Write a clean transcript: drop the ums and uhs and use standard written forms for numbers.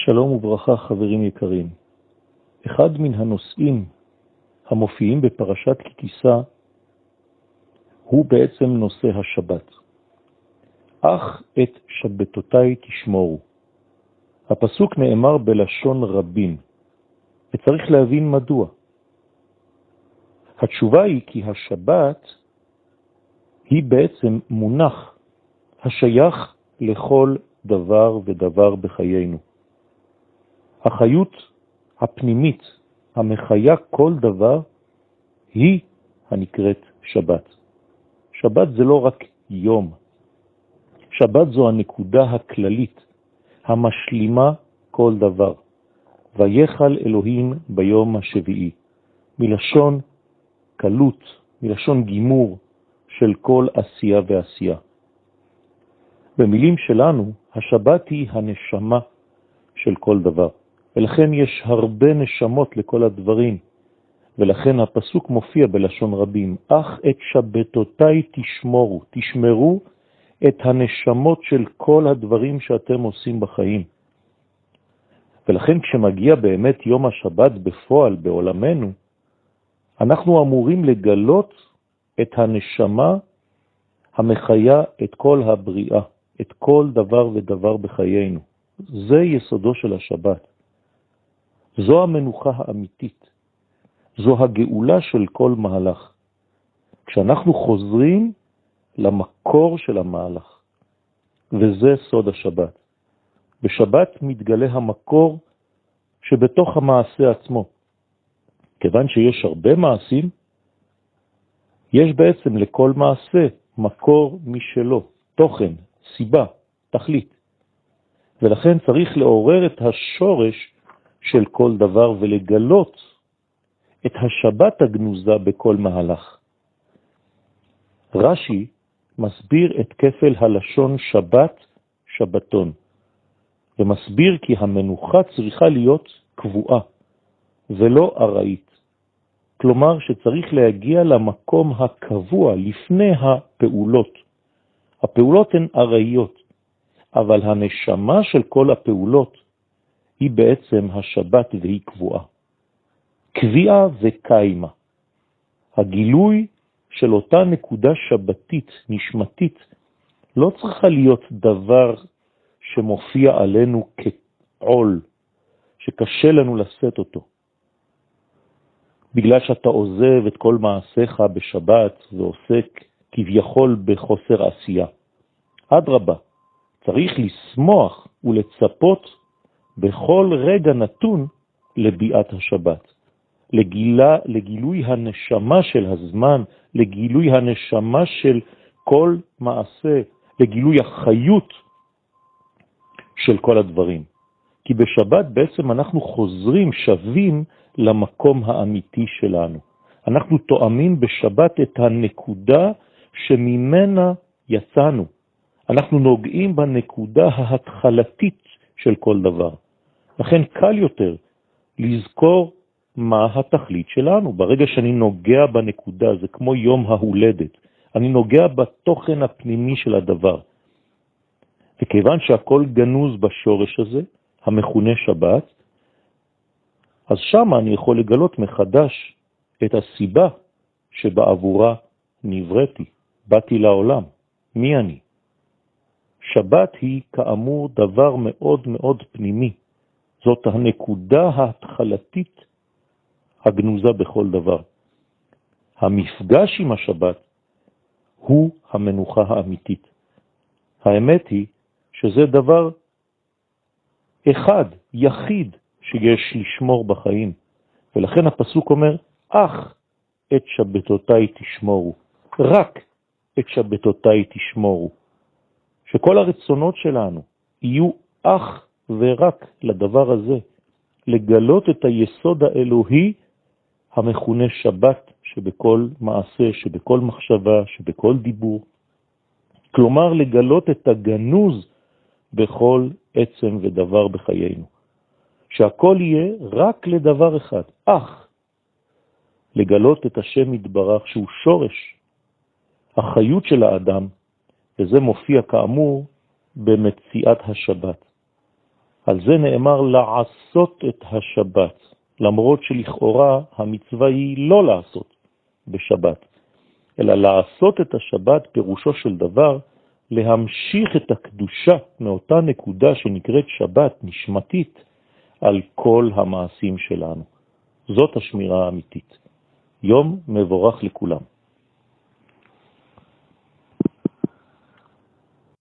שלום וברכה חברים יקרים. אחד מן הנושאים המופיעים בפרשת כי תישא הוא בעצם נושא השבת. אך את שבתותיי תשמורו. הפסוק נאמר בלשון רבים, וצריך להבין מדוע. התשובה היא כי השבת היא בעצם מונח השייך לכל דבר ודבר בחיינו. החיות הפנימית המחיה כל דבר היא הנקראת שבת. שבת זה לא רק יום. שבת זו הנקודה הכללית המשלימה כל דבר. ויחל אלוהים ביום השביעי. מלשון קלות, מלשון גימור של כל עשייה ועשייה. במילים שלנו, השבת היא הנשמה של כל דבר. ולכן יש הרבה נשמות לכל הדברים. ולכן הפסוק מופיע בלשון רבים, אך את שבתותיי תשמורו. תשמרו את הנשמות של כל הדברים שאתם עושים בחיים. ולכן כשמגיע באמת יום השבת בפועל בעולמנו, אנחנו אמורים לגלות את הנשמה המחיה את כל הבריאה, את כל דבר ודבר בחיינו. זה יסודו של השבת. זו המנוחה האמיתית. זו הגאולה של כל מהלך. כשאנחנו חוזרים למקור של המהלך. וזה סוד השבת. בשבת מתגלה המקור שבתוך המעשה עצמו. כיוון שיש הרבה מעשים, יש בעצם לכל מעשה מקור משלו, תוכן, סיבה, תכלית. ולכן צריך לעורר את השורש של כל דבר ולגלות את השבת הגנוזה בכל מהלך. רש"י מסביר את כפל הלשון שבת, שבתון, ומסביר כי המנוחה צריכה להיות קבועה ולא ארעית. כלומר שצריך להגיע למקום הקבוע לפני הפעולות. הפעולות הן ארעיות, אבל הנשמה של כל הפעולות היא בעצם השבת והיא קבועה. קביעה וקיימה. הגילוי של אותה נקודה שבתית, נשמתית, לא צריכה להיות דבר שמופיע עלינו כעול, שקשה לנו לשאת אותו. בגלל שאתה עוזב את כל מעשיך בשבת ועוסק כביכול בחוסר עשייה. אדרבה, צריך לשמוח ולצפות בכל רגע נתון לביאת השבת. לגילוי הנשמה של הזמן, לגילוי הנשמה של כל מעשה, לגילוי החיות של כל הדברים. כי בשבת בעצם אנחנו חוזרים, שווים למקום האמיתי שלנו. אנחנו תואמים בשבת את הנקודה שממנה יצאנו. אנחנו נוגעים בנקודה ההתחלתית של כל דבר. לכן קל יותר לזכור מה התכלית שלנו. ברגע שאני נוגע בנקודה, זה כמו יום ההולדת. אני נוגע בתוכן הפנימי של הדבר. וכיוון שהכל גנוז בשורש הזה, המכונה שבת, אז שם אני יכול לגלות מחדש את הסיבה שבעבורה נבראתי, באתי לעולם. מי אני? שבת היא כאמור דבר מאוד מאוד פנימי. זאת הנקודה ההתחלתית הגנוזה בכל דבר. המפגש עם השבת הוא המנוחה האמיתית. האמת היא שזה דבר אחד, יחיד, שיש לשמור בחיים. ולכן הפסוק אומר, אך את שבתותיי תשמורו. רק את שבתותיי תשמורו. שכל הרצונות שלנו יהיו אך ורק לדבר הזה. לגלות את היסוד האלוהי המכונה שבת שבכל מעשה, שבכל מחשבה, שבכל דיבור. כלומר לגלות את הגנוז בכל עצם ודבר בחיינו. שהכל יהיה רק לדבר אחד, אך לגלות את השם יתברך שהוא שורש החיות של האדם, וזה מופיע כאמור במציאת השבת. על זה נאמר לעשות את השבת, למרות שלכאורה המצווה היא לא לעשות בשבת, אלא לעשות את השבת פירושו של דבר להמשיך את הקדושה מאותה נקודה שנקראת שבת נשמתית על כל המעשים שלנו. זאת השמירה האמיתית. יום מבורך לכולם.